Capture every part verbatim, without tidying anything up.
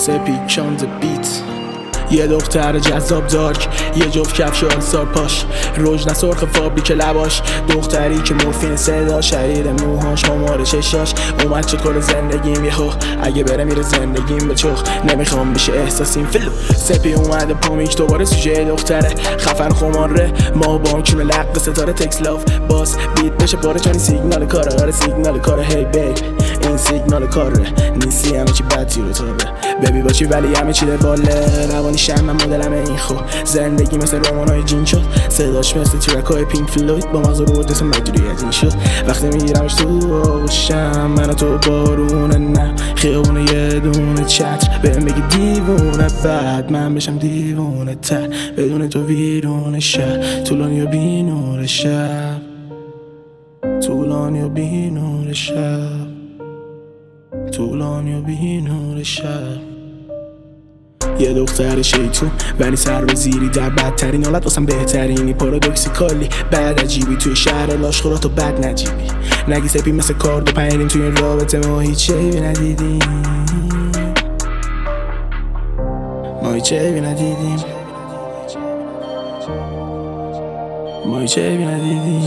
سپیک on the beat. یه دختر جذاب دارک، یه جفت کفش آلستار پاش، روژ نه سرخ فابریک لباش، دختری که مورفین صدا، شریر موهاش، خمار چشاش، اومد شد کل زندگیم یهو، اگه بره میره زندگیم به چخ، نمیخوام بشه احساسیم فلو. سپی اومده پامیک دوباره سوژه دختره، خفن خماره ما بانکیم لق ستاره تکس لاف، باس بیت بشه پاره چانی سیگنال کاره، آره سیگنال کاره. هی بیب این سیگنال کاره، نیستی همه چی بدی رو تابه، ببی باشی ولی همه چی باله، روانی شم من مدلم این خو، زندگی مثل رومانای جین شد، صداش مثل ترکای پینک فلوید، با مغز رو دست مجروری از این شد، وقتی میگیرمش تو آغوشم من و تو بارونه، نه خیابونه یه دونه چتر، بهم بگی دیوونه، بعد من بشم دیوونه تر، بدون تو ویرون شهر، طولانی و بی نور شب، طولانی و بی نور شب، طولانی و بی نور شب. یه دختر شیطون ولی سر به زیری در بدترین حالت واسم بهترینی، پارادوکسیکالی بعد عجیبی توی شهر لاشخورات و بد نجیبی، نگی سپی مثل کارد و پنیریم توی این رابطه ما هیچ عیبی ندیدیم، ما هیچ عیبی ندیدیم، ما هیچ عیبی ندیدیم.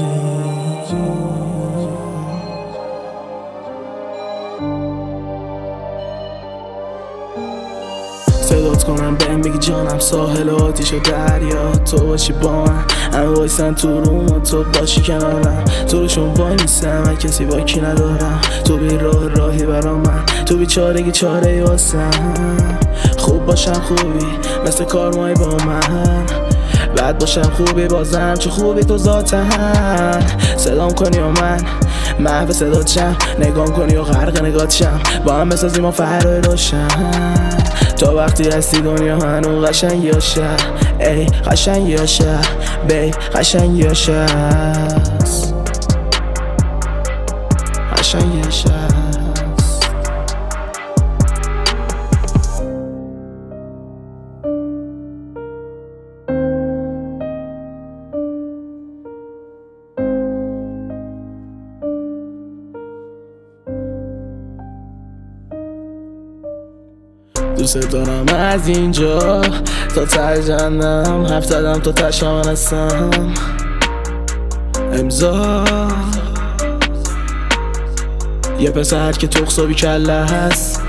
صدات کنم بهم بگی جانم ساحل آتیش و دریا، تو باشی با من همه بایستن تو روم و تو باشی کنارم، تو روشون وای میستم من کسی باکی ندارم، تو بی راه راهی برا من، تو بی چارگی چاره واسم، خوب باشم خوبی مثل کارمای با من، بعد باشم خوبی بازم چه خوبی تو ذاتن، صدام کنی و من محو صدات شم، نگام کنی و غرق نگات شم، با هم بسازیم و فرای روشن، تا وقتی هستی دنیا هنو قشنگی یا شهر، ای قشنگی یا شهر، بی قشنگی یا شهر، قشنگی یا شهر. دوست دارم از اینجا تا ته جهنم، حرف زدم تا تشم هستم، امضا یه پسر که تخصابی کله هست،